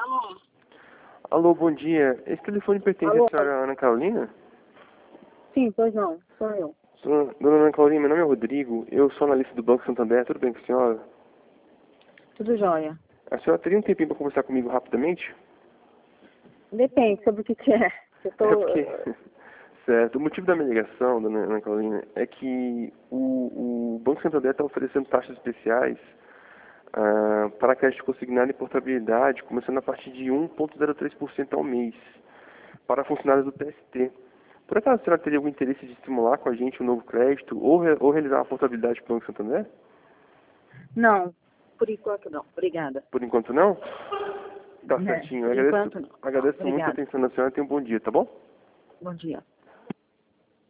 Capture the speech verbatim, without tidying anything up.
Alô? Alô, bom dia. Esse telefone pertence Alô? à senhora Ana Carolina? Sim, pois não, sou eu. Dona Dona Ana Carolina, meu nome é Rodrigo. Eu sou analista do Banco Santander. Tudo bem com a senhora? Tudo jóia. A senhora teria um tempinho para conversar comigo rapidamente? Depende sobre o que, que é. Eu tô... É porque... Certo. O motivo da minha ligação, dona Ana Carolina, é que o, o Banco Santander está oferecendo taxas especiais ah, para crédito consignado e portabilidade, começando a partir de um vírgula zero três por cento ao mês, para funcionários do T S T. Por acaso a senhora teria algum interesse de estimular com a gente um novo crédito ou, re- ou realizar uma portabilidade para o Banco Santander? Não, por enquanto não. Obrigada. Por enquanto não? Tá É, certinho. Eu por agradeço, enquanto não. agradeço muito a Obrigada. atenção da senhora e tenha um bom dia, tá bom? Bom dia.